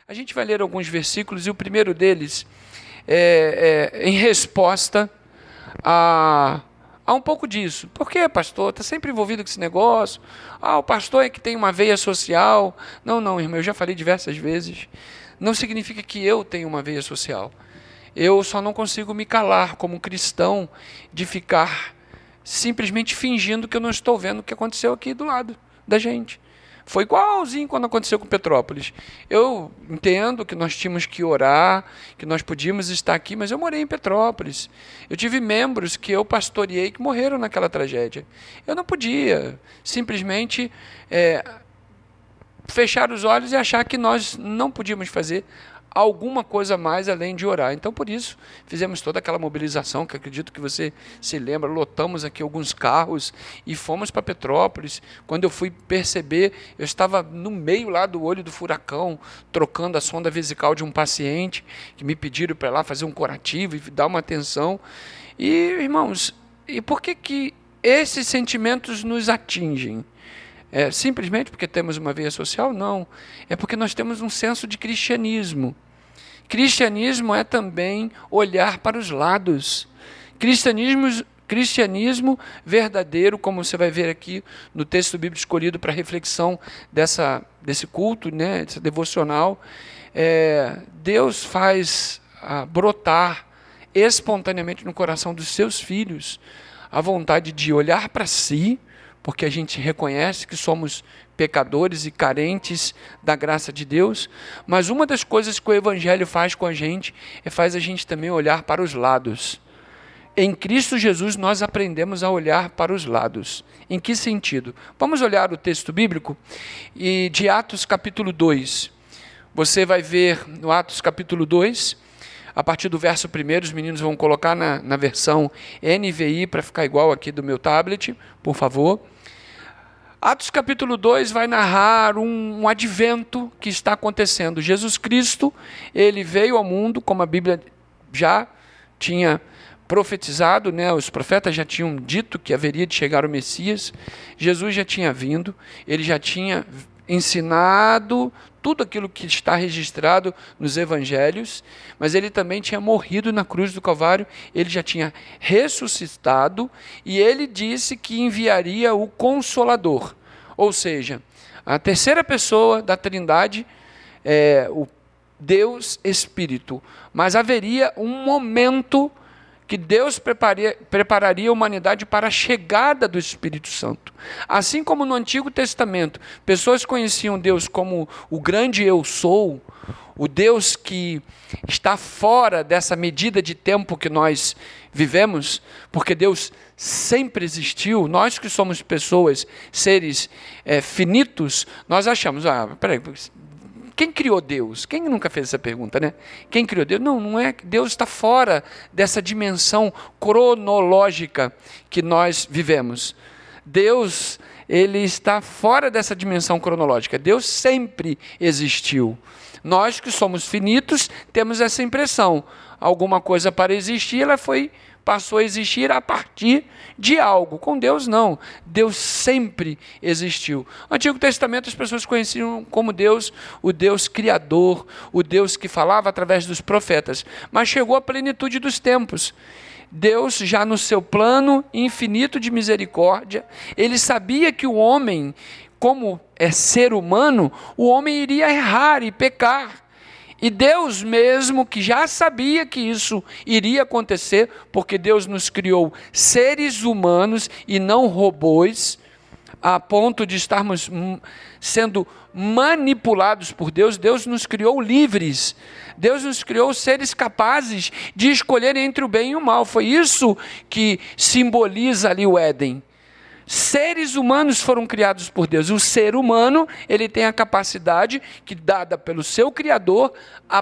A gente vai ler alguns versículos e o primeiro deles é em resposta a um pouco disso. Por que, pastor? Está sempre envolvido com esse negócio? O pastor é que tem uma veia social. Não, irmão, eu já falei diversas vezes. Não significa que eu tenho uma veia social. Eu só não consigo me calar como cristão de ficar simplesmente fingindo que eu não estou vendo o que aconteceu aqui do lado da gente. Foi igualzinho quando aconteceu com Petrópolis. Eu entendo que nós tínhamos que orar, que nós podíamos estar aqui, mas eu morei em Petrópolis. Eu tive membros que eu pastoreei que morreram naquela tragédia. Eu não podia simplesmente fechar os olhos e achar que nós não podíamos fazer alguma coisa mais além de orar. Então, por isso, fizemos toda aquela mobilização, que acredito que você se lembra, lotamos aqui alguns carros e fomos para Petrópolis. Quando eu fui perceber, eu estava no meio lá do olho do furacão, trocando a sonda vesical de um paciente, que me pediram para ir lá fazer um curativo e dar uma atenção. E, irmãos, e por que esses sentimentos nos atingem? Simplesmente porque temos uma veia social? Não. É porque nós temos um senso de cristianismo. Cristianismo é também olhar para os lados. Cristianismo verdadeiro, como você vai ver aqui no texto bíblico escolhido para reflexão desse culto, né, desse devocional, Deus faz brotar espontaneamente no coração dos seus filhos a vontade de olhar para si, porque a gente reconhece que somos pecadores e carentes da graça de Deus, mas uma das coisas que o Evangelho faz com a gente faz a gente também olhar para os lados. Em Cristo Jesus nós aprendemos a olhar para os lados. Em que sentido? Vamos olhar o texto bíblico de Atos capítulo 2. Você vai ver no Atos capítulo 2, a partir do verso 1, os meninos vão colocar na versão NVI para ficar igual aqui do meu tablet, por favor. Atos capítulo 2 vai narrar um advento que está acontecendo. Jesus Cristo, ele veio ao mundo, como a Bíblia já tinha profetizado, né? Os profetas já tinham dito que haveria de chegar o Messias. Jesus já tinha vindo, ele já tinha ensinado tudo aquilo que está registrado nos evangelhos, mas ele também tinha morrido na cruz do Calvário, ele já tinha ressuscitado, e ele disse que enviaria o Consolador, ou seja, a terceira pessoa da Trindade, o Deus Espírito, mas haveria um momento que Deus prepararia a humanidade para a chegada do Espírito Santo. Assim como no Antigo Testamento, pessoas conheciam Deus como o grande eu sou, o Deus que está fora dessa medida de tempo que nós vivemos, porque Deus sempre existiu. Nós que somos pessoas, seres finitos, nós achamos, peraí, quem criou Deus? Quem nunca fez essa pergunta, né? Quem criou Deus? Não é. Deus está fora dessa dimensão cronológica que nós vivemos. Deus, ele está fora dessa dimensão cronológica. Deus sempre existiu. Nós que somos finitos, temos essa impressão. Alguma coisa para existir, passou a existir a partir de algo. Com Deus, não. Deus sempre existiu. No Antigo Testamento, as pessoas conheciam como Deus, o Deus Criador, o Deus que falava através dos profetas. Mas chegou a plenitude dos tempos. Deus, já no seu plano infinito de misericórdia, ele sabia que o homem, como é ser humano, o homem iria errar e pecar. E Deus mesmo, que já sabia que isso iria acontecer, porque Deus nos criou seres humanos e não robôs, a ponto de estarmos sendo manipulados por Deus. Deus nos criou livres. Deus nos criou seres capazes de escolher entre o bem e o mal. Foi isso que simboliza ali o Éden. Seres humanos foram criados por Deus. O ser humano, ele tem a capacidade, que dada pelo seu Criador, a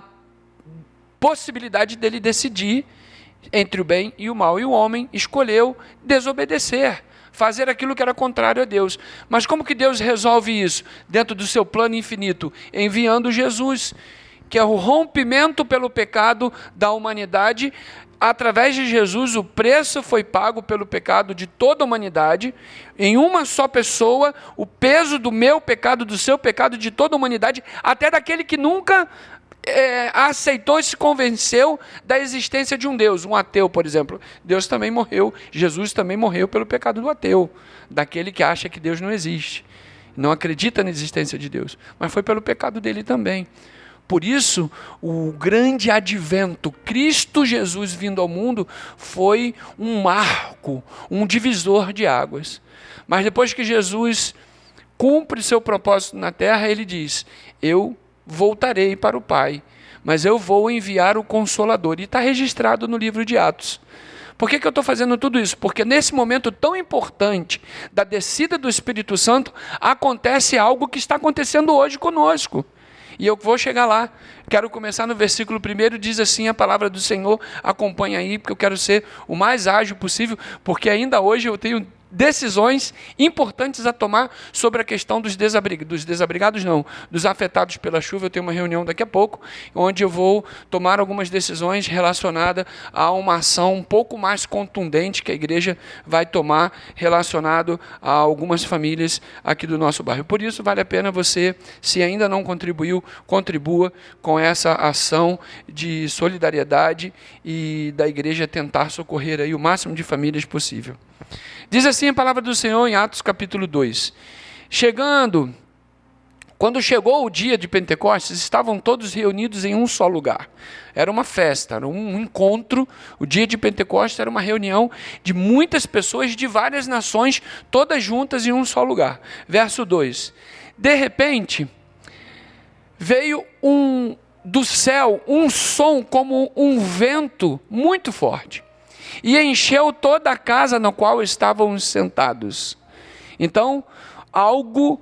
possibilidade dele decidir entre o bem e o mal. E o homem escolheu desobedecer, fazer aquilo que era contrário a Deus. Mas como que Deus resolve isso? Dentro do seu plano infinito, enviando Jesus, que é o rompimento pelo pecado da humanidade, através de Jesus, o preço foi pago pelo pecado de toda a humanidade, em uma só pessoa, o peso do meu pecado, do seu pecado, de toda a humanidade, até daquele que nunca aceitou e se convenceu da existência de um Deus. Um ateu, por exemplo. Deus também morreu, Jesus também morreu pelo pecado do ateu, daquele que acha que Deus não existe, não acredita na existência de Deus, mas foi pelo pecado dele também. Por isso, o grande advento, Cristo Jesus vindo ao mundo, foi um marco, um divisor de águas. Mas depois que Jesus cumpre seu propósito na terra, ele diz: eu voltarei para o Pai, mas eu vou enviar o Consolador. E está registrado no livro de Atos. Por que eu estou fazendo tudo isso? Porque nesse momento tão importante da descida do Espírito Santo, acontece algo que está acontecendo hoje conosco. E eu vou chegar lá. Quero começar no versículo 1, diz assim a palavra do Senhor, acompanha aí, porque eu quero ser o mais ágil possível, porque ainda hoje eu tenho decisões importantes a tomar sobre a questão dos desabrigados não, dos afetados pela chuva. Eu tenho uma reunião daqui a pouco, onde eu vou tomar algumas decisões relacionadas a uma ação um pouco mais contundente que a igreja vai tomar relacionado a algumas famílias aqui do nosso bairro. Por isso vale a pena você, se ainda não contribuiu, contribua com essa ação de solidariedade e da igreja tentar socorrer aí o máximo de famílias possível. Diz assim a palavra do Senhor em Atos capítulo 2. Quando chegou o dia de Pentecostes, estavam todos reunidos em um só lugar. Era uma festa, era um encontro. O dia de Pentecostes era uma reunião de muitas pessoas de várias nações, todas juntas em um só lugar. Verso 2. De repente, veio do céu um som como um vento muito forte, e encheu toda a casa na qual estavam sentados. Então, algo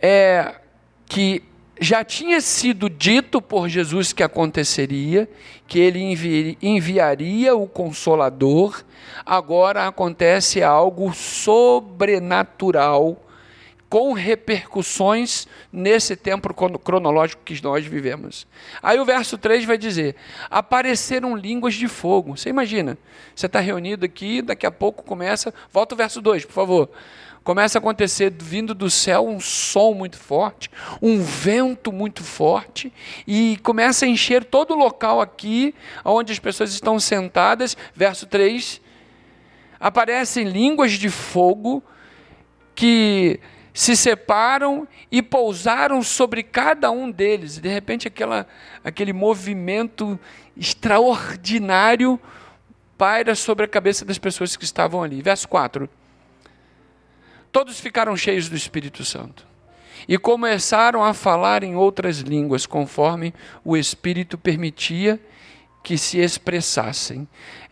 que já tinha sido dito por Jesus que aconteceria, que ele enviaria o Consolador, agora acontece algo sobrenatural, com repercussões nesse tempo cronológico que nós vivemos. Aí o verso 3 vai dizer: apareceram línguas de fogo. Você imagina, você está reunido aqui, daqui a pouco começa, volta o verso 2, por favor. Começa a acontecer, vindo do céu, um som muito forte, um vento muito forte, e começa a encher todo o local aqui, onde as pessoas estão sentadas. Verso 3, aparecem línguas de fogo que se separam e pousaram sobre cada um deles. E de repente aquele movimento extraordinário paira sobre a cabeça das pessoas que estavam ali. Verso 4. Todos ficaram cheios do Espírito Santo e começaram a falar em outras línguas, conforme o Espírito permitia que se expressassem.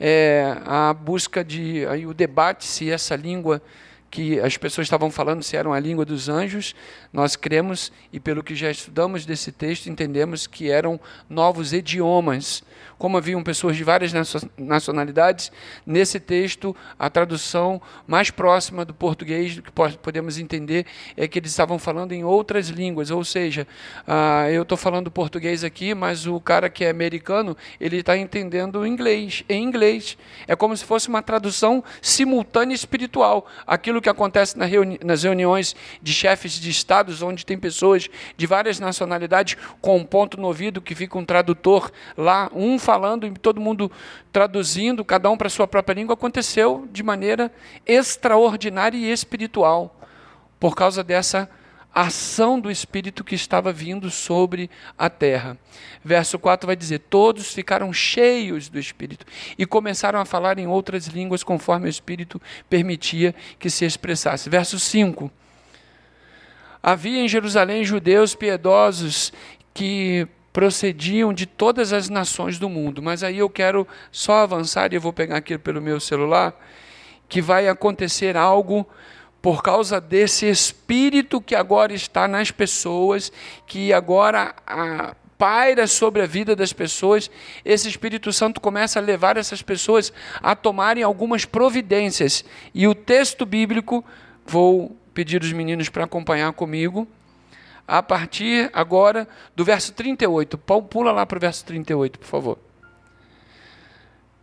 A busca aí o debate se essa língua que as pessoas estavam falando, se era a língua dos anjos, nós cremos, e pelo que já estudamos desse texto, entendemos que eram novos idiomas. Como haviam pessoas de várias nacionalidades, nesse texto, a tradução mais próxima do português, do que podemos entender, é que eles estavam falando em outras línguas, ou seja, eu estou falando português aqui, mas o cara que é americano, ele está entendendo inglês, em inglês. É como se fosse uma tradução simultânea espiritual. Aquilo que acontece nas reuniões de chefes de estados, onde tem pessoas de várias nacionalidades com um ponto no ouvido, que fica um tradutor lá, um falando e todo mundo traduzindo, cada um para a sua própria língua, aconteceu de maneira extraordinária e espiritual, por causa dessa ação do Espírito que estava vindo sobre a terra. Verso 4 vai dizer: todos ficaram cheios do Espírito e começaram a falar em outras línguas, conforme o Espírito permitia que se expressasse. Verso 5. Havia em Jerusalém judeus piedosos que procediam de todas as nações do mundo. Mas aí eu quero só avançar, e eu vou pegar aqui pelo meu celular, que vai acontecer algo por causa desse Espírito que agora está nas pessoas, que agora paira sobre a vida das pessoas. Esse Espírito Santo começa a levar essas pessoas a tomarem algumas providências. E o texto bíblico, vou pedir os meninos para acompanhar comigo, a partir agora do verso 38. Pula lá para o verso 38, por favor.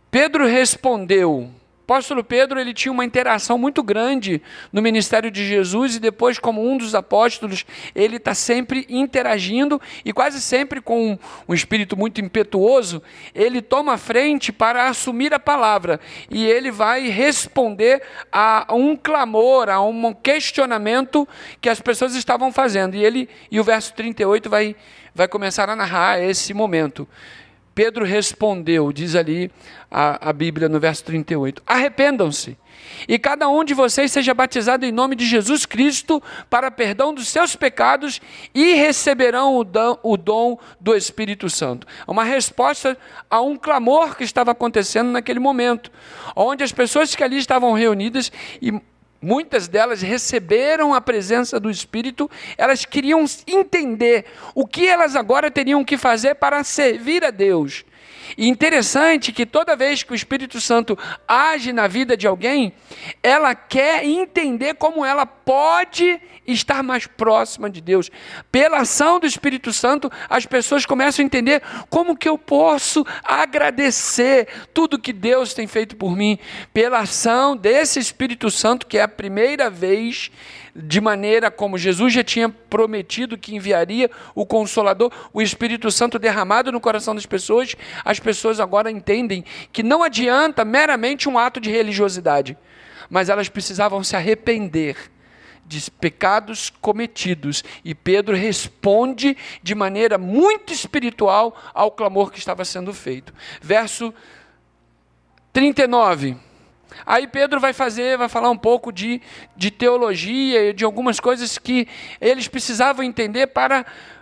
Pedro respondeu. O apóstolo Pedro, ele tinha uma interação muito grande no ministério de Jesus e depois, como um dos apóstolos, ele está sempre interagindo e quase sempre com um espírito muito impetuoso, ele toma a frente para assumir a palavra e ele vai responder a um clamor, a um questionamento que as pessoas estavam fazendo. E o verso 38 vai começar a narrar esse momento. Pedro respondeu, diz ali a Bíblia no verso 38, arrependam-se e cada um de vocês seja batizado em nome de Jesus Cristo para perdão dos seus pecados e receberão o dom do Espírito Santo. Uma resposta a um clamor que estava acontecendo naquele momento, onde as pessoas que ali estavam reunidas e muitas delas receberam a presença do Espírito, elas queriam entender o que elas agora teriam que fazer para servir a Deus. E interessante que toda vez que o Espírito Santo age na vida de alguém, ela quer entender como ela pode estar mais próxima de Deus. Pela ação do Espírito Santo, as pessoas começam a entender como que eu posso agradecer tudo que Deus tem feito por mim. Pela ação desse Espírito Santo, que é a primeira vez, de maneira como Jesus já tinha prometido que enviaria o Consolador, o Espírito Santo derramado no coração das pessoas, as pessoas agora entendem que não adianta meramente um ato de religiosidade, mas elas precisavam se arrepender de pecados cometidos. E Pedro responde de maneira muito espiritual ao clamor que estava sendo feito. Verso 39. Aí Pedro vai falar um pouco de teologia, de algumas coisas que eles precisavam entender para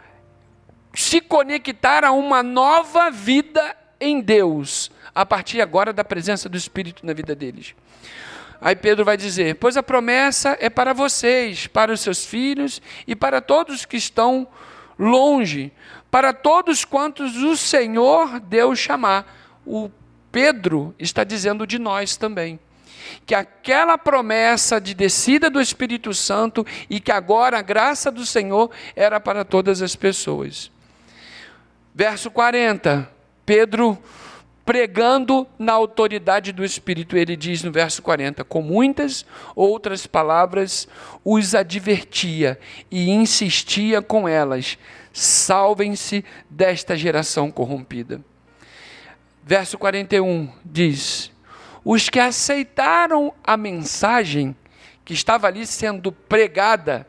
se conectar a uma nova vida em Deus, a partir agora da presença do Espírito na vida deles. Aí Pedro vai dizer, pois a promessa é para vocês, para os seus filhos e para todos que estão longe, para todos quantos o Senhor Deus chamar. O Pedro está dizendo de nós também, que aquela promessa de descida do Espírito Santo e que agora a graça do Senhor era para todas as pessoas. Verso 40, Pedro pregando na autoridade do Espírito, ele diz no verso 40, com muitas outras palavras os advertia e insistia com elas, salvem-se desta geração corrompida. Verso 41 diz, os que aceitaram a mensagem que estava ali sendo pregada,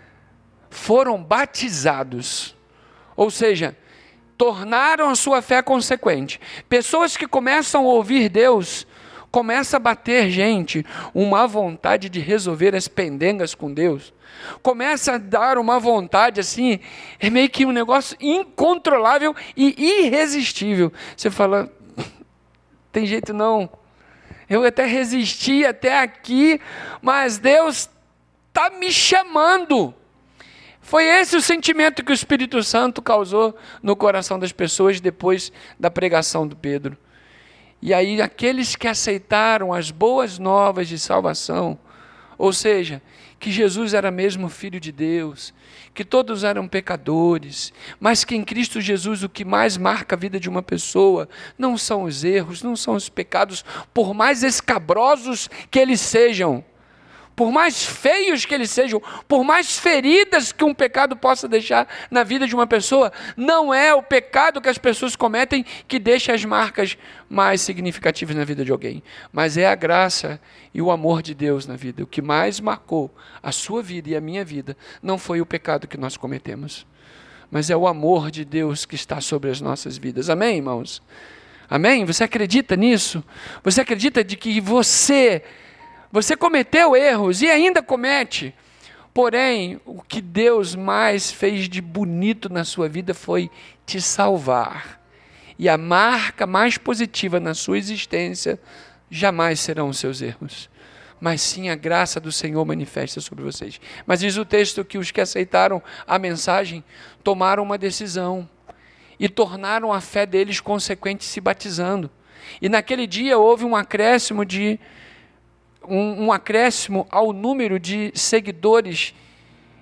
foram batizados, ou seja, tornaram a sua fé consequente. Pessoas que começam a ouvir Deus, começa a bater gente, uma vontade de resolver as pendengas com Deus, começa a dar uma vontade assim, é meio que um negócio incontrolável e irresistível. Você fala, tem jeito não, eu até resisti até aqui, mas Deus está me chamando. Foi esse o sentimento que o Espírito Santo causou no coração das pessoas depois da pregação do Pedro. E aí aqueles que aceitaram as boas novas de salvação, ou seja, que Jesus era mesmo Filho de Deus, que todos eram pecadores, mas que em Cristo Jesus o que mais marca a vida de uma pessoa não são os erros, não são os pecados, por mais escabrosos que eles sejam, por mais feios que eles sejam, por mais feridas que um pecado possa deixar na vida de uma pessoa, não é o pecado que as pessoas cometem que deixa as marcas mais significativas na vida de alguém, mas é a graça e o amor de Deus na vida. O que mais marcou a sua vida e a minha vida não foi o pecado que nós cometemos, mas é o amor de Deus que está sobre as nossas vidas. Amém, irmãos? Amém? Você acredita nisso? Você acredita de que você cometeu erros e ainda comete, porém, o que Deus mais fez de bonito na sua vida foi te salvar. E a marca mais positiva na sua existência jamais serão os seus erros, mas sim a graça do Senhor manifesta sobre vocês. Mas diz o texto que os que aceitaram a mensagem tomaram uma decisão e tornaram a fé deles consequente se batizando. E naquele dia houve um acréscimo ao número de seguidores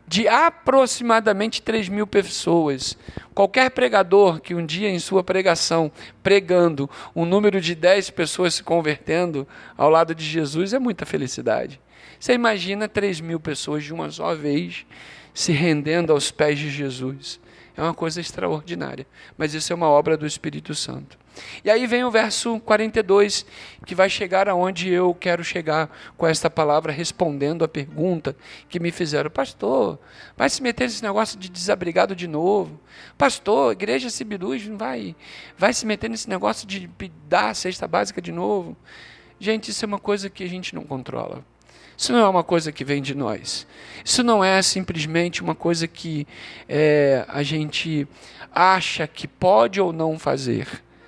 de aproximadamente 3.000 pessoas. Qualquer pregador que um dia em sua pregação, pregando, um número de 10 pessoas se convertendo ao lado de Jesus, é muita felicidade. Você imagina 3.000 pessoas de uma só vez se rendendo aos pés de Jesus. É uma coisa extraordinária, mas isso é uma obra do Espírito Santo. E aí vem o verso 42, que vai chegar aonde eu quero chegar com esta palavra, respondendo a pergunta que me fizeram. Pastor, vai se meter nesse negócio de desabrigado de novo? Pastor, igreja Cibiluz, não vai se meter nesse negócio de dar a cesta básica de novo? Gente, isso é uma coisa que a gente não controla. Isso não é uma coisa que vem de nós. Isso não é simplesmente uma coisa que a gente acha que pode ou não fazer.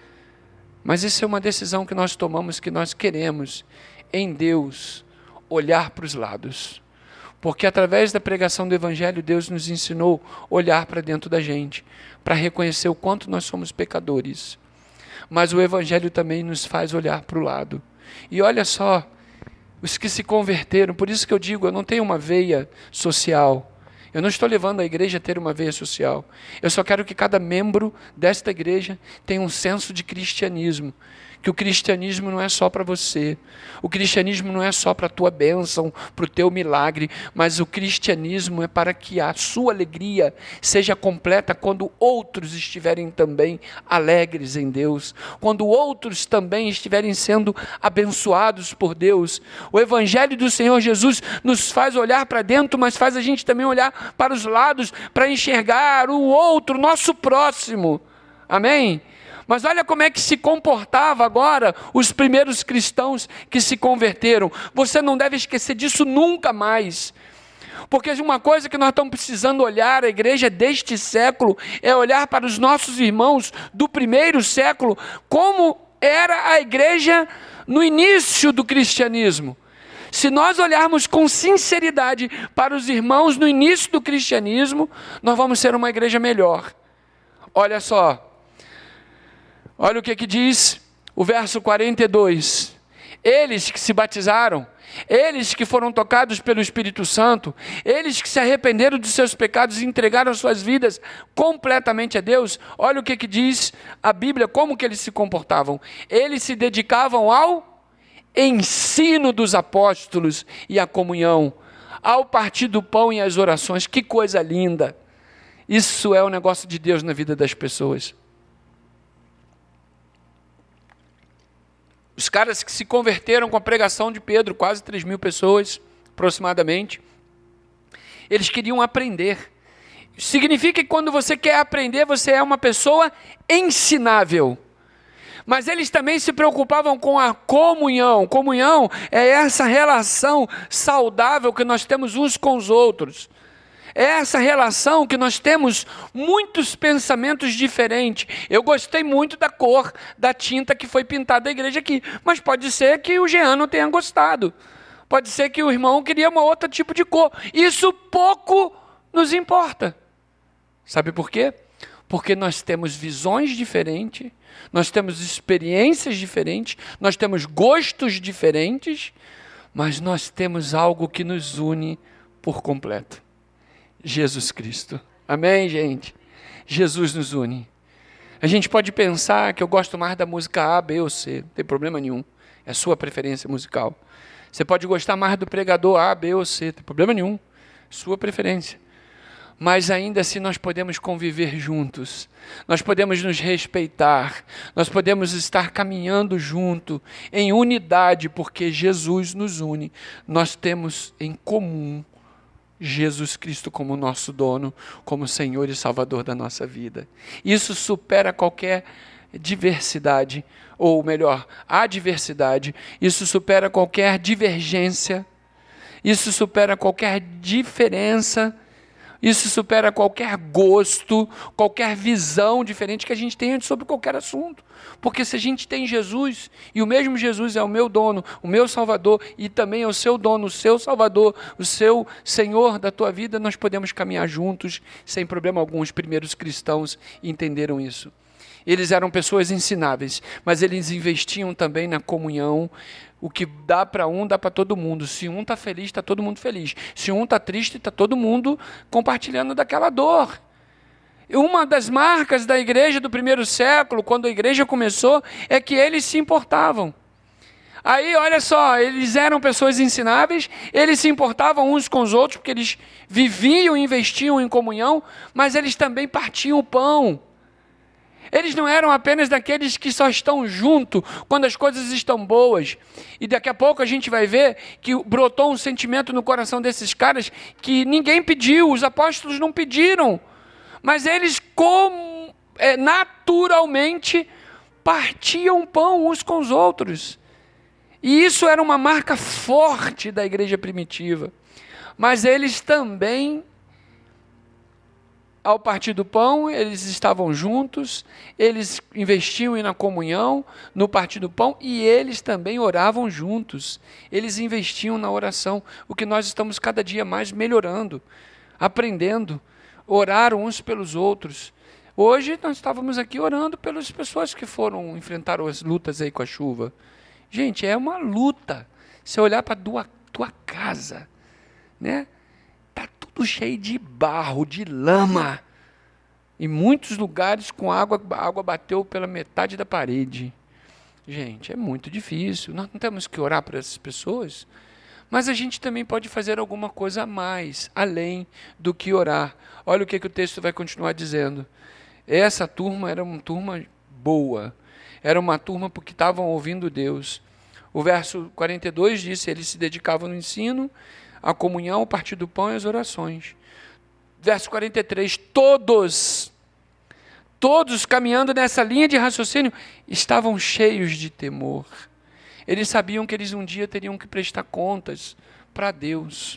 Mas isso é uma decisão que nós tomamos, que nós queremos, em Deus, olhar para os lados. Porque através da pregação do Evangelho, Deus nos ensinou a olhar para dentro da gente, para reconhecer o quanto nós somos pecadores. Mas o Evangelho também nos faz olhar para o lado. E olha só, os que se converteram, por isso que eu digo, eu não tenho uma veia social. Eu não estou levando a igreja a ter uma veia social. Eu só quero que cada membro desta igreja tenha um senso de cristianismo. Que o cristianismo não é só para você. O cristianismo não é só para a tua bênção, para o teu milagre, mas o cristianismo é para que a sua alegria seja completa quando outros estiverem também alegres em Deus, quando outros também estiverem sendo abençoados por Deus. O Evangelho do Senhor Jesus nos faz olhar para dentro, mas faz a gente também olhar para os lados, para enxergar o outro, nosso próximo. Amém? Mas olha como é que se comportava agora os primeiros cristãos que se converteram. Você não deve esquecer disso nunca mais. Porque uma coisa que nós estamos precisando olhar, a igreja deste século, é olhar para os nossos irmãos do primeiro século, como era a igreja no início do cristianismo. Se nós olharmos com sinceridade para os irmãos no início do cristianismo, nós vamos ser uma igreja melhor. Olha só. Olha o que diz o verso 42. Eles que se batizaram, eles que foram tocados pelo Espírito Santo, eles que se arrependeram de seus pecados e entregaram suas vidas completamente a Deus, olha o que diz a Bíblia, como que eles se comportavam. Eles se dedicavam ao ensino dos apóstolos e à comunhão, ao partir do pão e às orações. Que coisa linda! Isso é o negócio de Deus na vida das pessoas. Os caras que se converteram com a pregação de Pedro, quase 3.000 pessoas, aproximadamente, eles queriam aprender. Significa que quando você quer aprender, você é uma pessoa ensinável. Mas eles também se preocupavam com a comunhão. Comunhão é essa relação saudável que nós temos uns com os outros. É essa relação que nós temos muitos pensamentos diferentes. Eu gostei muito da cor da tinta que foi pintada da igreja aqui, mas pode ser que o Jean não tenha gostado. Pode ser que o irmão queria um outro tipo de cor. Isso pouco nos importa. Sabe por quê? Porque nós temos visões diferentes, nós temos experiências diferentes, nós temos gostos diferentes, mas nós temos algo que nos une por completo. Jesus Cristo. Amém, gente? Jesus nos une. A gente pode pensar que eu gosto mais da música A, B ou C, não tem problema nenhum. É a sua preferência musical. Você pode gostar mais do pregador A, B ou C, não tem problema nenhum. Sua preferência. Mas ainda assim nós podemos conviver juntos. Nós podemos nos respeitar. Nós podemos estar caminhando junto, em unidade, porque Jesus nos une. Nós temos em comum Jesus Cristo como nosso dono, como Senhor e Salvador da nossa vida. Isso supera qualquer diversidade, ou melhor, adversidade. Isso supera qualquer divergência. Isso supera qualquer diferença. Isso supera qualquer gosto, qualquer visão diferente que a gente tenha sobre qualquer assunto. Porque se a gente tem Jesus, e o mesmo Jesus é o meu dono, o meu Salvador, e também é o seu dono, o seu Salvador, o seu Senhor da tua vida, nós podemos caminhar juntos, sem problema algum. Os primeiros cristãos entenderam isso. Eles eram pessoas ensináveis, mas eles investiam também na comunhão. O que dá para um, dá para todo mundo. Se um está feliz, está todo mundo feliz. Se um está triste, está todo mundo compartilhando daquela dor. E uma das marcas da igreja do primeiro século, quando a igreja começou, é que eles se importavam. Aí, olha só, eles eram pessoas ensináveis, eles se importavam uns com os outros, porque eles viviam e investiam em comunhão, mas eles também partiam o pão. Eles não eram apenas daqueles que só estão junto quando as coisas estão boas. E daqui a pouco a gente vai ver que brotou um sentimento no coração desses caras que ninguém pediu, os apóstolos não pediram. Mas eles naturalmente partiam pão uns com os outros. E isso era uma marca forte da igreja primitiva. Mas eles também, ao partir do pão, eles estavam juntos, eles investiam na comunhão, no partir do pão, e eles também oravam juntos. Eles investiam na oração, o que nós estamos cada dia mais melhorando, aprendendo, orar uns pelos outros. Hoje nós estávamos aqui orando pelas pessoas que enfrentaram as lutas aí com a chuva. Gente, é uma luta. Se olhar para a tua casa, né? Tá tudo cheio de barro, de lama. Em muitos lugares a água bateu pela metade da parede. Gente, é muito difícil. Nós não temos que orar para essas pessoas, mas a gente também pode fazer alguma coisa a mais, além do que orar. Olha o que o texto vai continuar dizendo. Essa turma era uma turma boa. Era uma turma porque estavam ouvindo Deus. O verso 42 diz: eles se dedicavam no ensino, à comunhão, ao partir do pão e às orações. Verso 43, todos caminhando nessa linha de raciocínio, estavam cheios de temor. Eles sabiam que eles um dia teriam que prestar contas para Deus.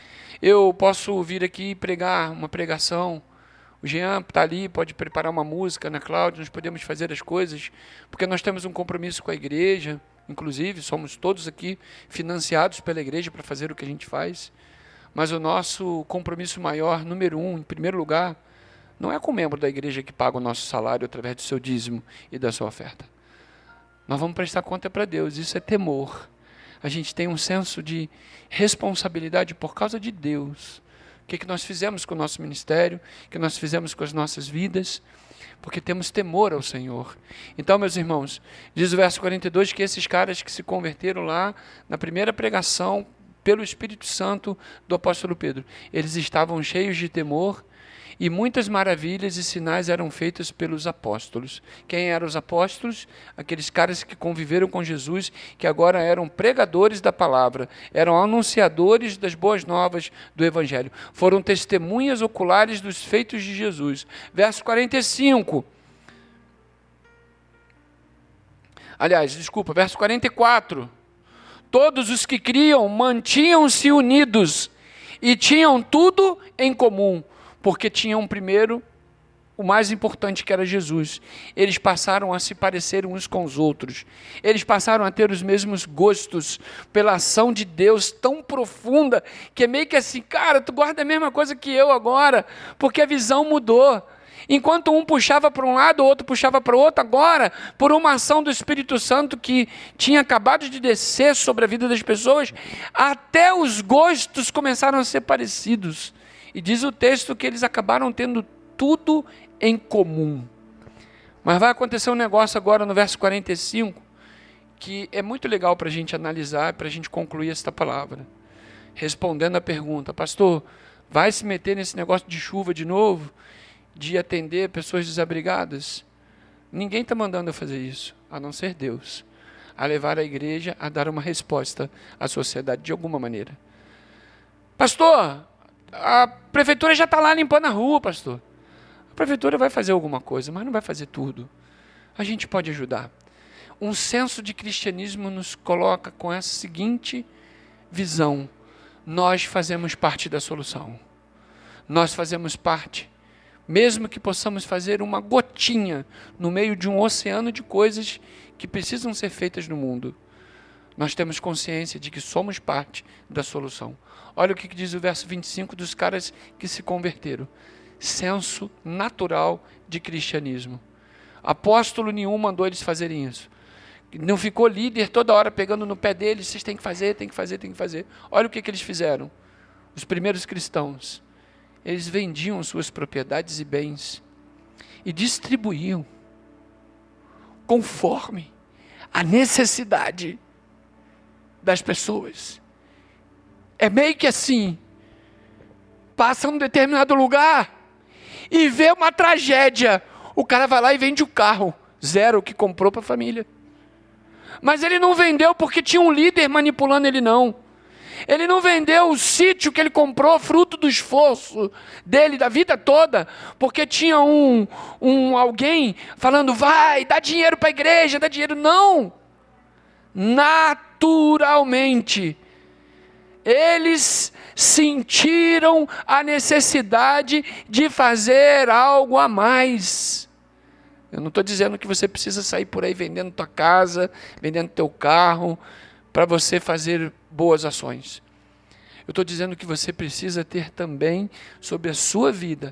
Eu posso vir aqui pregar uma pregação, o Jean está ali, pode preparar uma música, Ana Cláudia, nós podemos fazer as coisas, porque nós temos um compromisso com a igreja, inclusive somos todos aqui financiados pela igreja para fazer o que a gente faz, mas o nosso compromisso maior, número 1, em primeiro lugar, não é com o membro da igreja que paga o nosso salário através do seu dízimo e da sua oferta. Nós vamos prestar conta para Deus, isso é temor. A gente tem um senso de responsabilidade por causa de Deus. O que nós fizemos com o nosso ministério, o que nós fizemos com as nossas vidas, porque temos temor ao Senhor. Então, meus irmãos, diz o verso 42 que esses caras que se converteram lá na primeira pregação pelo Espírito Santo do apóstolo Pedro, eles estavam cheios de temor e muitas maravilhas e sinais eram feitos pelos apóstolos. Quem eram os apóstolos? Aqueles caras que conviveram com Jesus, que agora eram pregadores da palavra, eram anunciadores das boas novas do Evangelho. Foram testemunhas oculares dos feitos de Jesus. Verso 45. Verso 44. Todos os que criam mantinham-se unidos e tinham tudo em comum, porque tinham primeiro o mais importante, que era Jesus. Eles passaram a se parecer uns com os outros. Eles passaram a ter os mesmos gostos pela ação de Deus tão profunda, que é meio que assim, cara, tu guarda a mesma coisa que eu agora, porque a visão mudou. Enquanto um puxava para um lado, o outro puxava para o outro, agora, por uma ação do Espírito Santo que tinha acabado de descer sobre a vida das pessoas, até os gostos começaram a ser parecidos. E diz o texto que eles acabaram tendo tudo em comum. Mas vai acontecer um negócio agora no verso 45, que é muito legal para a gente analisar, para a gente concluir esta palavra. Respondendo a pergunta, pastor, vai se meter nesse negócio de chuva de novo? De atender pessoas desabrigadas? Ninguém está mandando eu fazer isso, a não ser Deus. A levar a igreja a dar uma resposta à sociedade de alguma maneira. Pastor, a prefeitura já está lá limpando a rua, pastor. A prefeitura vai fazer alguma coisa, mas não vai fazer tudo. A gente pode ajudar. Um senso de cristianismo nos coloca com essa seguinte visão: nós fazemos parte da solução. Nós fazemos parte, mesmo que possamos fazer uma gotinha no meio de um oceano de coisas que precisam ser feitas no mundo. Nós temos consciência de que somos parte da solução. Olha o que diz o verso 25 dos caras que se converteram. Senso natural de cristianismo. Apóstolo nenhum mandou eles fazerem isso. Não ficou líder toda hora pegando no pé deles, vocês têm que fazer, têm que fazer, têm que fazer. Olha o que eles fizeram. Os primeiros cristãos, eles vendiam suas propriedades e bens e distribuíam conforme a necessidade das pessoas. É meio que assim, passa um determinado lugar e vê uma tragédia, o cara vai lá e vende o carro, zero que comprou para a família. Mas ele não vendeu porque tinha um líder manipulando ele, não. Ele não vendeu o sítio que ele comprou, fruto do esforço dele, da vida toda, porque tinha alguém falando, vai, dá dinheiro para a igreja, dá dinheiro. Não! Naturalmente, eles sentiram a necessidade de fazer algo a mais. Eu não estou dizendo que você precisa sair por aí vendendo tua casa, vendendo teu carro, para você fazer boas ações. Eu estou dizendo que você precisa ter também, sobre a sua vida,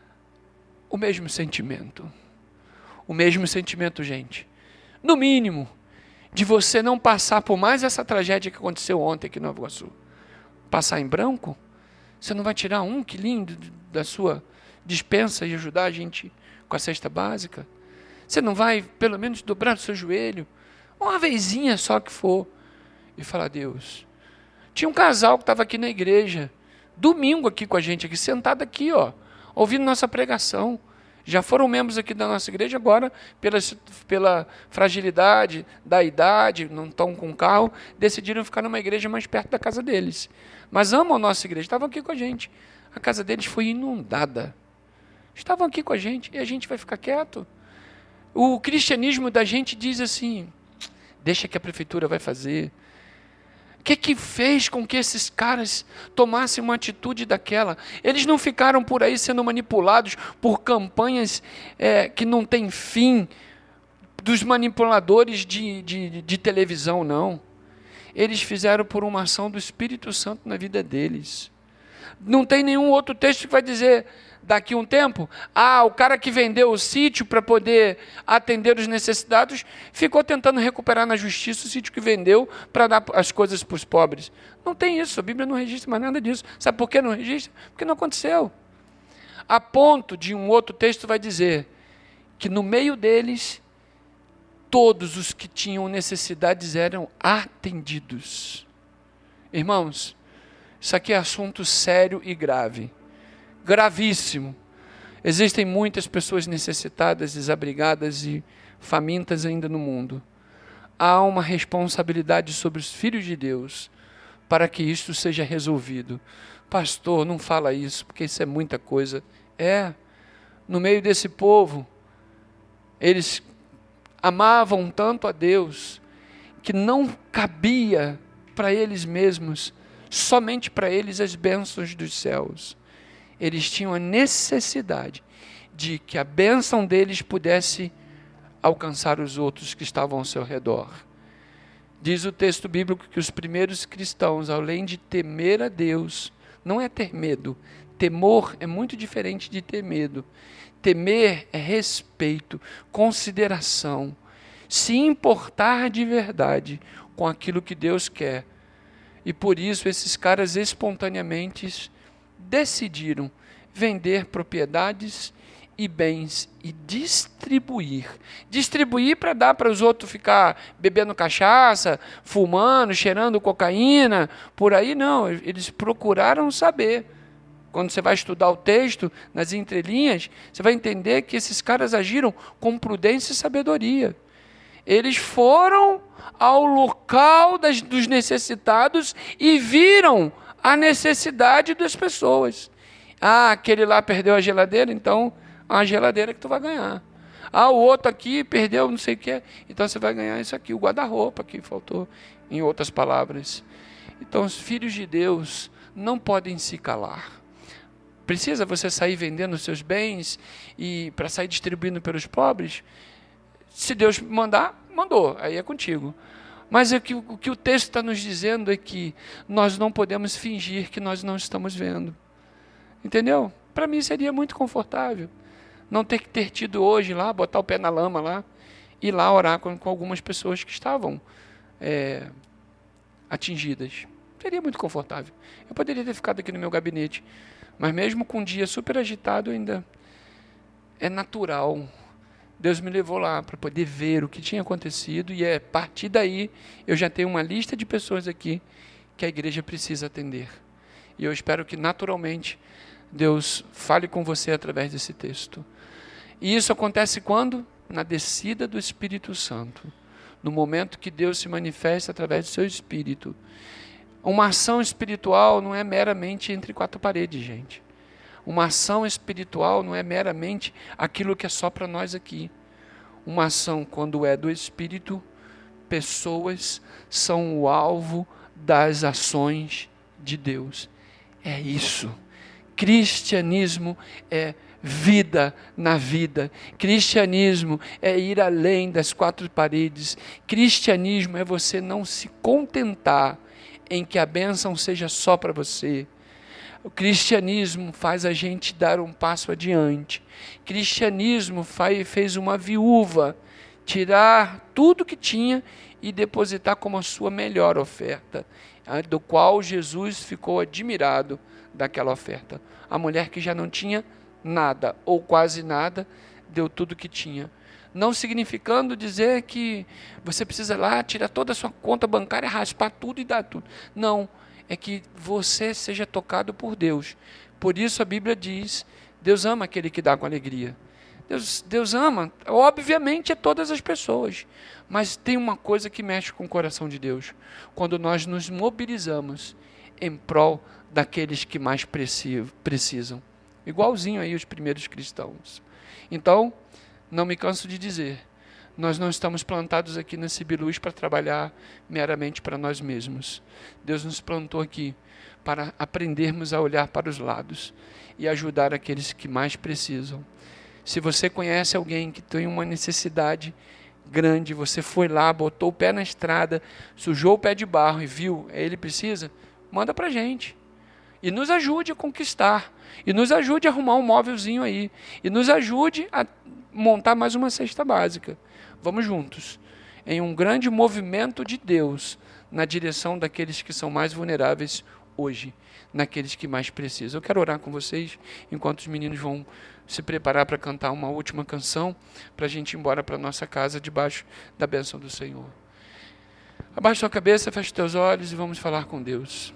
o mesmo sentimento. O mesmo sentimento, gente. No mínimo, de você não passar por mais essa tragédia que aconteceu ontem aqui em Nova Iguaçu. Passar em branco, você não vai tirar um quilinho da sua despensa e ajudar a gente com a cesta básica? Você não vai, pelo menos, dobrar o seu joelho, uma vezinha só que for, e falar, Deus, tinha um casal que estava aqui na igreja, domingo aqui com a gente, aqui, sentado aqui, ó, ouvindo nossa pregação. Já foram membros aqui da nossa igreja, agora, pela fragilidade da idade, não estão com carro, decidiram ficar numa igreja mais perto da casa deles. Mas amam a nossa igreja, estavam aqui com a gente. A casa deles foi inundada. Estavam aqui com a gente, e a gente vai ficar quieto? O cristianismo da gente diz assim, deixa que a prefeitura vai fazer. O que fez com que esses caras tomassem uma atitude daquela? Eles não ficaram por aí sendo manipulados por campanhas que não têm fim, dos manipuladores de televisão, não. Eles fizeram por uma ação do Espírito Santo na vida deles. Não tem nenhum outro texto que vai dizer, daqui a um tempo, o cara que vendeu o sítio para poder atender os necessitados, ficou tentando recuperar na justiça o sítio que vendeu para dar as coisas para os pobres. Não tem isso, a Bíblia não registra mais nada disso. Sabe por que não registra? Porque não aconteceu. A ponto de um outro texto vai dizer que no meio deles, todos os que tinham necessidades eram atendidos. Irmãos, isso aqui é assunto sério e grave. Gravíssimo. Existem muitas pessoas necessitadas, desabrigadas e famintas ainda no mundo. Há uma responsabilidade sobre os filhos de Deus para que isto seja resolvido. Pastor, não fala isso, porque isso é muita coisa. No meio desse povo, eles amavam tanto a Deus, que não cabia para eles mesmos, somente para eles, as bênçãos dos céus. Eles tinham a necessidade de que a bênção deles pudesse alcançar os outros que estavam ao seu redor. Diz o texto bíblico que os primeiros cristãos, além de temer a Deus, não é ter medo. Temor é muito diferente de ter medo. Temer é respeito, consideração, se importar de verdade com aquilo que Deus quer. E por isso esses caras espontaneamente decidiram vender propriedades e bens e distribuir. Distribuir para dar para os outros ficar bebendo cachaça, fumando, cheirando cocaína, por aí não. Eles procuraram saber. Quando você vai estudar o texto, nas entrelinhas, você vai entender que esses caras agiram com prudência e sabedoria. Eles foram ao local dos necessitados e viram a necessidade das pessoas. Aquele lá perdeu a geladeira, então a geladeira que tu vai ganhar. O outro aqui perdeu não sei o que, então você vai ganhar isso aqui, o guarda-roupa que faltou, em outras palavras. Então os filhos de Deus não podem se calar. Precisa você sair vendendo os seus bens e para sair distribuindo pelos pobres? Se Deus mandar, mandou, aí é contigo. Mas o que o texto está nos dizendo é que nós não podemos fingir que nós não estamos vendo. Entendeu? Para mim seria muito confortável. não ter que ter tido hoje lá, botar o pé na lama lá, e lá orar com algumas pessoas que estavam atingidas. Seria muito confortável. Eu poderia ter ficado aqui no meu gabinete, mas mesmo com um dia super agitado, ainda é natural. Deus me levou lá para poder ver o que tinha acontecido, e a partir daí eu já tenho uma lista de pessoas aqui que a igreja precisa atender. E eu espero que naturalmente Deus fale com você através desse texto. E isso acontece quando? Na descida do Espírito Santo. No momento que Deus se manifesta através do seu Espírito. Uma ação espiritual não é meramente entre quatro paredes, gente. Uma ação espiritual não é meramente aquilo que é só para nós aqui. Uma ação, quando é do Espírito, pessoas são o alvo das ações de Deus. É isso. Cristianismo é vida na vida. Cristianismo é ir além das quatro paredes. Cristianismo é você não se contentar em que a bênção seja só para você. O cristianismo faz a gente dar um passo adiante. Cristianismo fez uma viúva tirar tudo que tinha e depositar como a sua melhor oferta, do qual Jesus ficou admirado daquela oferta. A mulher que já não tinha nada, ou quase nada, deu tudo que tinha. Não significando dizer que você precisa lá tirar toda a sua conta bancária, raspar tudo e dar tudo. Não, é que você seja tocado por Deus. Por isso a Bíblia diz, Deus ama aquele que dá com alegria. Deus ama, obviamente, todas as pessoas, mas tem uma coisa que mexe com o coração de Deus, quando nós nos mobilizamos em prol daqueles que mais precisam, igualzinho aí os primeiros cristãos. Então, não me canso de dizer, nós não estamos plantados aqui nesse Bilus para trabalhar meramente para nós mesmos. Deus nos plantou aqui para aprendermos a olhar para os lados e ajudar aqueles que mais precisam. Se você conhece alguém que tem uma necessidade grande, você foi lá, botou o pé na estrada, sujou o pé de barro e viu, ele precisa, manda para a gente. E nos ajude a conquistar. E nos ajude a arrumar um móvelzinho aí. E nos ajude a montar mais uma cesta básica. Vamos juntos, em um grande movimento de Deus, na direção daqueles que são mais vulneráveis hoje, naqueles que mais precisam. Eu quero orar com vocês, enquanto os meninos vão se preparar para cantar uma última canção, para a gente ir embora para a nossa casa, debaixo da bênção do Senhor. Abaixa sua cabeça, feche teus olhos e vamos falar com Deus.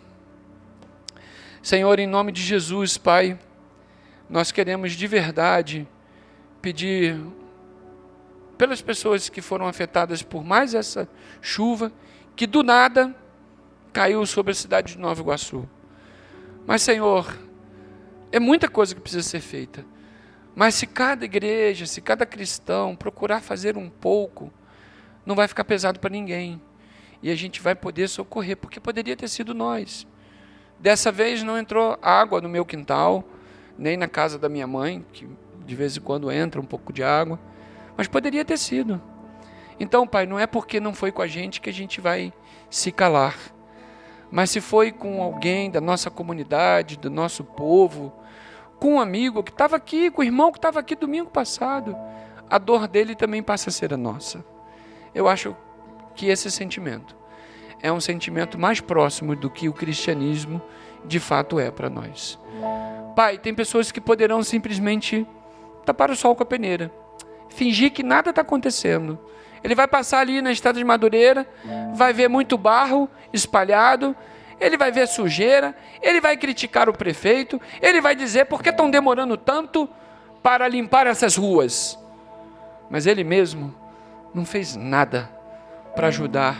Senhor, em nome de Jesus, Pai, nós queremos de verdade pedir pelas pessoas que foram afetadas por mais essa chuva, que do nada caiu sobre a cidade de Nova Iguaçu. Mas, Senhor, é muita coisa que precisa ser feita. Mas se cada igreja, se cada cristão procurar fazer um pouco, não vai ficar pesado para ninguém. E a gente vai poder socorrer, porque poderia ter sido nós. Dessa vez não entrou água no meu quintal, nem na casa da minha mãe, que de vez em quando entra um pouco de água, mas poderia ter sido. Então, Pai, não é porque não foi com a gente que a gente vai se calar, mas se foi com alguém da nossa comunidade, do nosso povo, com um amigo que estava aqui, com o irmão que estava aqui domingo passado, a dor dele também passa a ser a nossa. Eu acho que esse sentimento é um sentimento mais próximo do que o cristianismo de fato é para nós. Pai, tem pessoas que poderão simplesmente tapar o sol com a peneira, fingir que nada está acontecendo. Ele vai passar ali na estrada de Madureira, vai ver muito barro espalhado, ele vai ver sujeira, ele vai criticar o prefeito, ele vai dizer por que estão demorando tanto para limpar essas ruas. Mas ele mesmo não fez nada para ajudar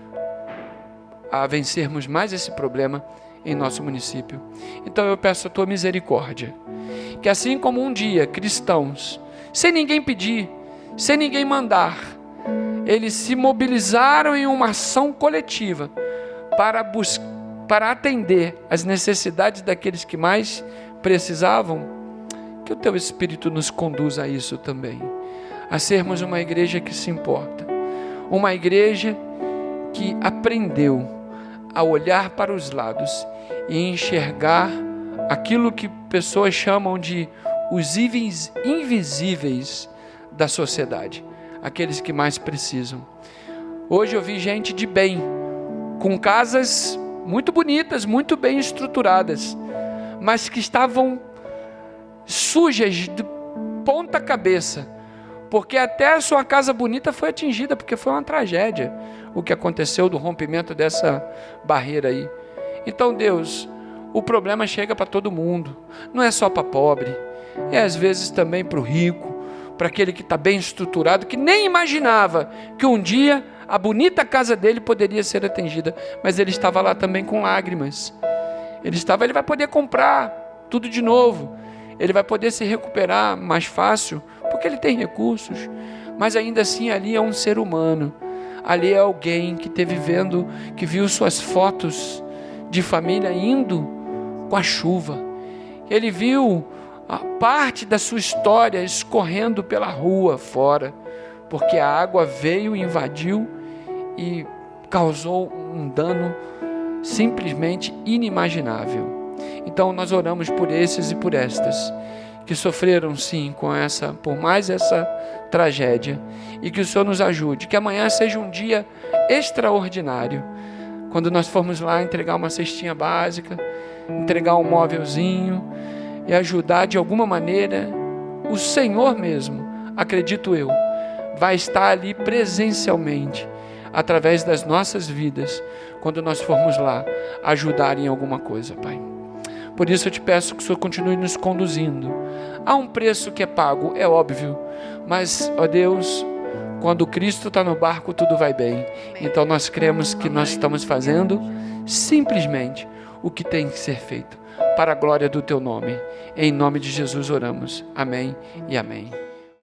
a vencermos mais esse problema em nosso município. Então eu peço a tua misericórdia, que assim como um dia cristãos, sem ninguém pedir, sem ninguém mandar, eles se mobilizaram em uma ação coletiva para atender às necessidades daqueles que mais precisavam, que o teu Espírito nos conduza a isso também, a sermos uma igreja que se importa, uma igreja que aprendeu a olhar para os lados e enxergar aquilo que pessoas chamam de os invisíveis da sociedade, aqueles que mais precisam. Hoje eu vi gente de bem, com casas muito bonitas, muito bem estruturadas, mas que estavam sujas de ponta cabeça, porque até a sua casa bonita foi atingida, porque foi uma tragédia o que aconteceu do rompimento dessa barreira aí. Então, Deus, o problema chega para todo mundo, não é só para pobre, é às vezes também para o rico, para aquele que está bem estruturado, que nem imaginava que um dia a bonita casa dele poderia ser atingida, mas ele estava lá também com lágrimas. Ele vai poder comprar tudo de novo, ele vai poder se recuperar mais fácil, porque ele tem recursos, mas ainda assim ali é um ser humano, ali é alguém que que viu suas fotos de família indo com a chuva, ele viu a parte da sua história escorrendo pela rua fora, porque a água veio, invadiu e causou um dano simplesmente inimaginável. Então nós oramos por esses e por estas que sofreram sim por mais essa tragédia, e que o Senhor nos ajude, que amanhã seja um dia extraordinário, quando nós formos lá entregar uma cestinha básica, entregar um móvelzinho e ajudar de alguma maneira. O Senhor mesmo, acredito eu, vai estar ali presencialmente, através das nossas vidas, quando nós formos lá ajudar em alguma coisa, Pai. Por isso eu te peço que o Senhor continue nos conduzindo. Há um preço que é pago, é óbvio, mas, ó Deus, quando Cristo está no barco, tudo vai bem. Então nós cremos que nós estamos fazendo simplesmente o que tem que ser feito, para a glória do Teu nome. Em nome de Jesus oramos. Amém e amém.